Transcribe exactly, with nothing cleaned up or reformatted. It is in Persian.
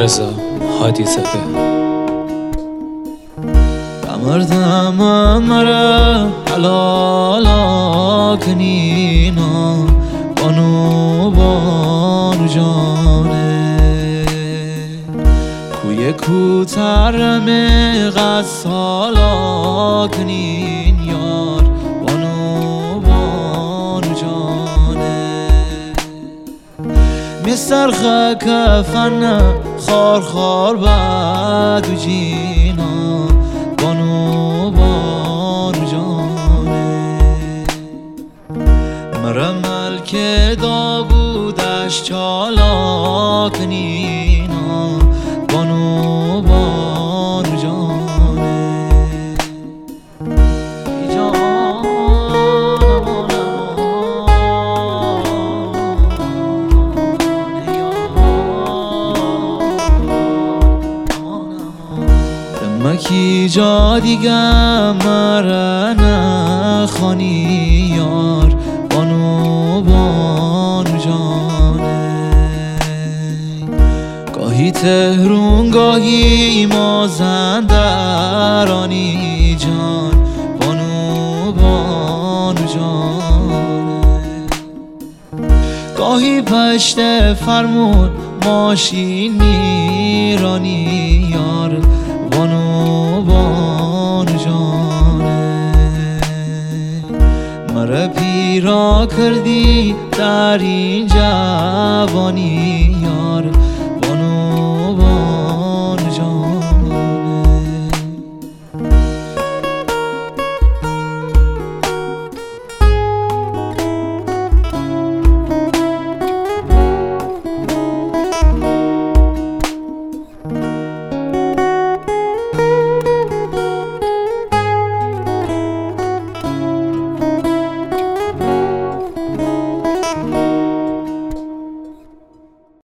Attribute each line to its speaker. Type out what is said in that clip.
Speaker 1: رضا هادی زاده.
Speaker 2: بمردم مرا حلالا کنینا بانو بانو جانه کوی کوترم غسالا کنین یار بانو بانو جانه میسرخه کفن خار خار بد و جینا بانو بانو جانه مرا ملک داوودش چالا کنینا بانو بانو جانه ای جانم دمکی جا دیگه مرا نخوانی یار بانو بانو جانه گاهی تهرون گاهی مازندرانی جان بانو بانو جانه گاهی پشت فرمون ماشین میرانی یار بانو بانو جانه مرا پیرا کردی در این جوانی یار